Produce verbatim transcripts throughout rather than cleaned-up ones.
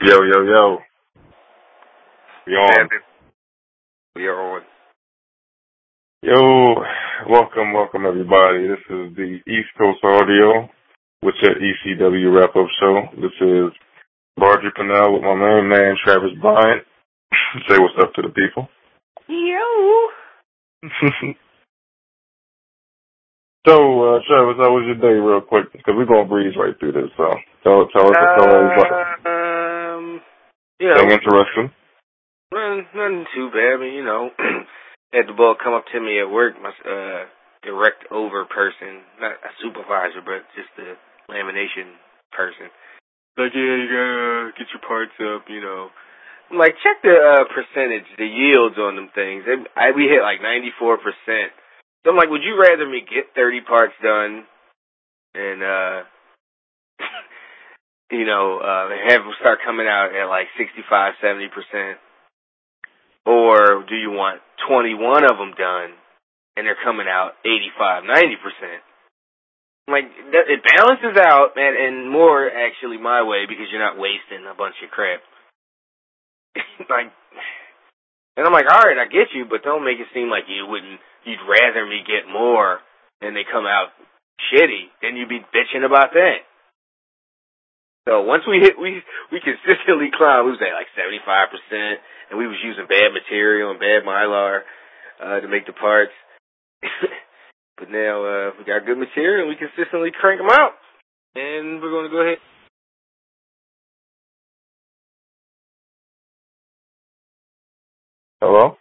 Yo, yo, yo. We on. We are on. Yo, welcome, welcome everybody. This is the East Coast Audio with your E C W wrap-up show. This is Marjorie Pennell with my main man, Travis Bryant. Say what's up to the people. Yo. So, uh, Travis, how was your day real quick? Because we're going to breeze right through this, so tell, tell us, tell everybody. Um, you know. Anything interesting? Well, nothing too bad. I mean, you know, had the ball come up to me at work, my uh, direct over person, not a supervisor, but just a lamination person. Like, yeah, you gotta get your parts up, you know. I'm like, check the uh, percentage, the yields on them things. They, I, we hit like ninety-four percent. So I'm like, would you rather me get thirty parts done and, uh, you know, uh, have them start coming out at like sixty-five, seventy percent? Or do you want twenty-one of them done and they're coming out eighty-five, ninety percent? I'm like, it balances out, man, and more actually my way because you're not wasting a bunch of crap. Like, and I'm like, all right, I get you, but don't make it seem like you wouldn't, you'd rather me get more and they come out shitty, then you'd be bitching about that. So once we hit, we we consistently climbed. We was at like seventy-five percent, and we was using bad material and bad mylar uh, to make the parts. But now uh, we got good material, and we consistently crank them out. And we're going to go ahead. Hello?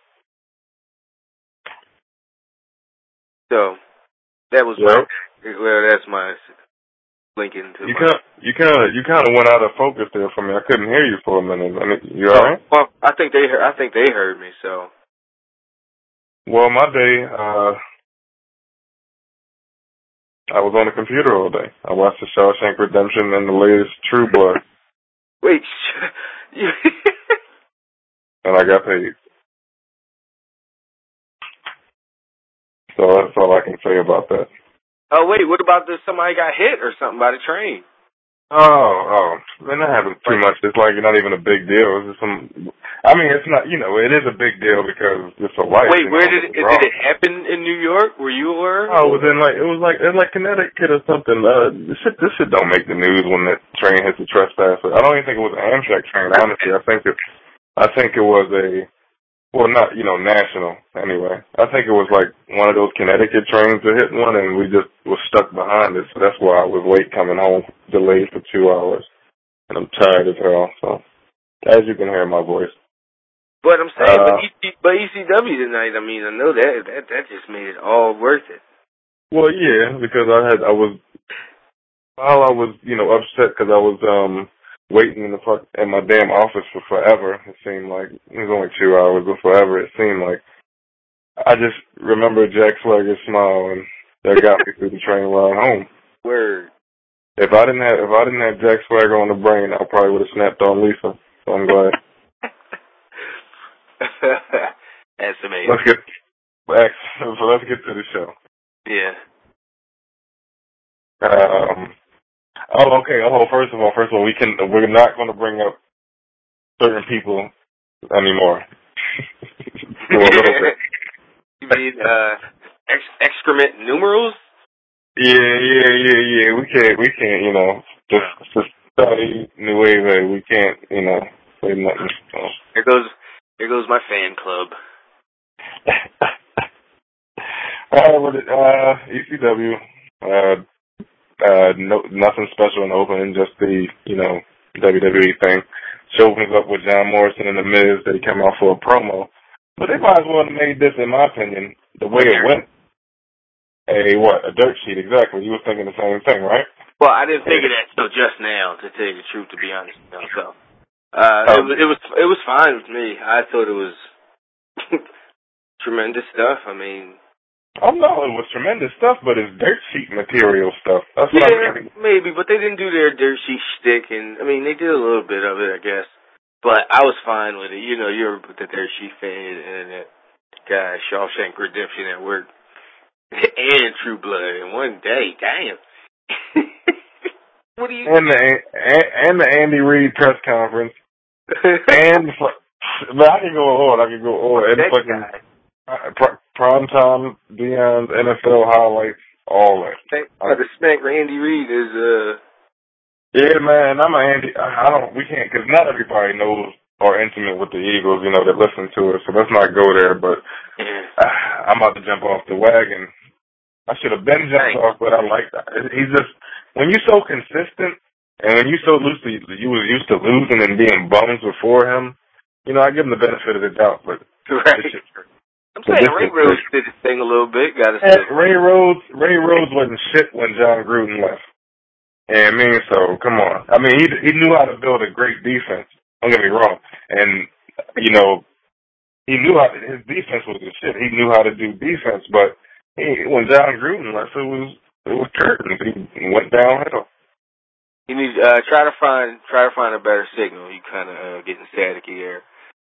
So that was Yep. my, well, that's my linking to you my. Kind of, you kind of, you kind of went out of focus there for me. I couldn't hear you for a minute. I mean, you all right? Well, I think they, heard, I think they heard me. So. Well, my day, uh, I was on the computer all day. I watched the Shawshank Redemption and the latest True Blood. Wait. And I got paid. So that's all I can say about that. Oh wait, what about the somebody got hit or something by the train? Oh, oh, man, that happens too much. It's like not even a big deal. It's just some. I mean, it's not. You know, it is a big deal because it's a life. Wait, you where know, did it, did it happen in New York? Where you were? Oh, it was in like it was like it was like Connecticut or something. Uh, this shit, this shit don't make the news when that train hits a trespasser. I don't even think it was an Amtrak train. Honestly, I think it. I think it was a. Well, not, you know, national, anyway. I think it was like one of those Connecticut trains that hit one, and we just was stuck behind it, so that's why I was late coming home, delayed for two hours. And I'm tired as hell, so as you can hear my voice. But I'm saying, Uh, but, E C, but E C W tonight, I mean, I know that, that, that just made it all worth it. well, yeah, because I had, I was, while I was, you know, upset because I was, um, waiting in the fuck in my damn office for forever. It seemed like it was only two hours, but forever it seemed like. I just remember Jack Swagger's smile, and that got me through the train ride home. Word. If I didn't have if I didn't have Jack Swagger on the brain, I probably would have snapped on Lisa. So I'm glad. That's amazing. Let's get back. So let's get to the show. Yeah. Um. Oh, okay. Oh, first of all, first of all, we can we're not going to bring up certain people anymore. For a little bit. You mean uh, ex- excrement numerals? Yeah, yeah, yeah, yeah. We can't, we can't, you know, just, just study New Wave. We can't, you know, say nothing. So. There goes, there goes my fan club. uh, with it, uh, E C W, uh, uh, no, nothing special in the opening, just the, you know, W W E thing. Show opens up with John Morrison and The Miz. They come out for a promo. But they might as well have made this, in my opinion, the way it went. A what? A dirt sheet, exactly. You were thinking the same thing, right? Well, I didn't think of that till just now, to tell you the truth, to be honest. You know, so, uh, oh. it was, it was, it was fine with me. I thought it was tremendous stuff. I mean, oh no, it was tremendous stuff, but it's dirt sheet material stuff. That's what yeah, I mean. maybe, but they didn't do their dirt sheet shtick, and I mean, they did a little bit of it, I guess. But I was fine with it. You know, you're the dirt sheet fan, and that guy Shawshank Redemption at work. And True Blood in one day. Damn. What do you? And the and, and the Andy Reid press conference. and but I can go on. I can go on. And fucking uh, prime time, Deion's N F L highlights, all that. I to smack Andy Reid is uh. Yeah, man. I'm a Andy. I don't. We can't because not everybody knows or intimate with the Eagles. You know that listen to us. So let's not go there. But uh, I'm about to jump off the wagon. I should have been jumped off, but I like that. He's just when you're so consistent. And when you so used to, you was used to losing and being bums before him, you know, I give him the benefit of the doubt. But right. Shit, I'm saying Ray Rhodes did his thing a little bit. Got to say Ray Rhodes. Ray Rhodes wasn't shit when John Gruden left. And I mean, so come on. I mean, he he knew how to build a great defense. Don't get me wrong. And you know, he knew how to, his defense was the shit. He knew how to do defense. But he, when John Gruden left, it was it was curtains. He went downhill. You need uh, try to find try to find a better signal. You kind of uh, getting staticky here.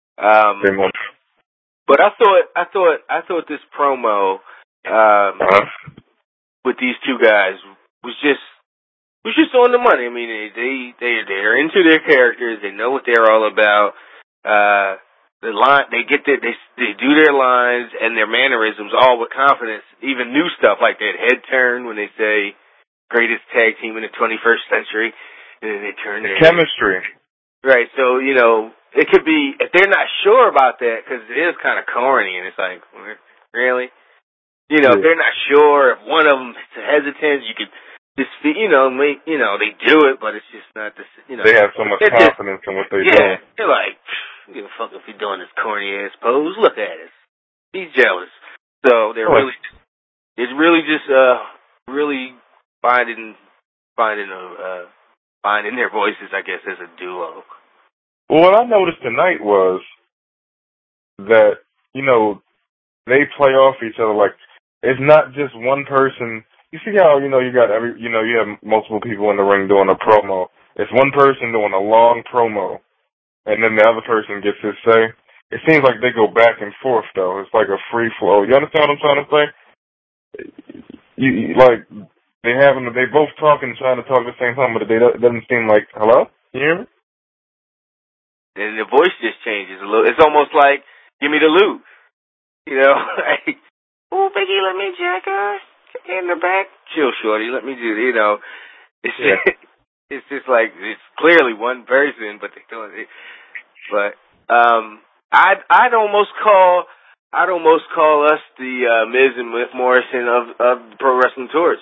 Um, but I thought I thought I thought this promo um, uh-huh. with these two guys was just was just on the money. I mean, they they they they're into their characters. They know what they're all about. Uh, the line they get their, they they do their lines and their mannerisms all with confidence. Even new stuff like that head turn when they say. Greatest tag team in the twenty-first century, and then they turn their chemistry. Right, so, you know, it could be, if they're not sure about that, because it is kind of corny, and it's like, really? You know, yeah. If they're not sure, if one of them is hesitant, you could just, you know, make, you know, they do it, but it's just not the, you know. They have so much confidence just, in what they're yeah, doing. Yeah, they're like, give a fuck if you're doing this corny-ass pose, look at us. He's jealous. So, they're oh. really, it's really just, uh, really... Finding, finding, a, uh, finding their voices, I guess, as a duo. Well, what I noticed tonight was that, you know, they play off each other. Like, it's not just one person. You see how, you know, you got every, you know, you have multiple people in the ring doing a promo. It's one person doing a long promo, and then the other person gets his say. It seems like they go back and forth, though. It's like a free flow. You understand what I'm trying to say? You, you like... They having they both talking, trying to talk at the same time, but they it doesn't seem like hello. You hear me? And the voice just changes a little. It's almost like give me the loot, you know? Like, oh, Biggie, let me jack us in the back. Chill, shorty, let me do. You know, it's yeah. just, it's just like it's clearly one person, but they're doing it. But um, I'd I'd almost call I'd almost call us the uh, Miz and Miz Morrison of of the Pro Wrestling Torch.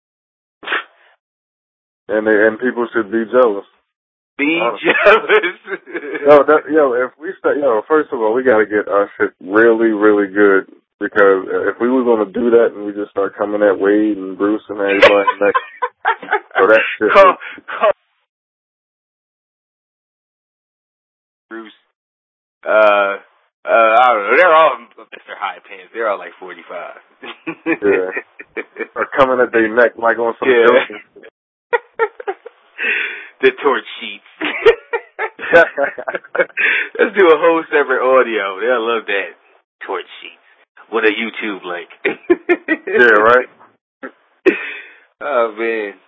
And they, and people should be jealous. Be jealous. yo, that, yo, if we start, yo, first of all, we got to get our shit really, really good because if we were going to do that and we just start coming at Wade and Bruce and everybody next, so that shit. Call, call Bruce. Uh, uh, I don't know. They're all Mister High Pants. They're all like forty-five. Yeah. Or coming at their neck like on some yeah. joking. The torch sheets. Let's do a whole separate audio. They'll love that. Torch sheets. With a YouTube link. Yeah, right? Oh, man.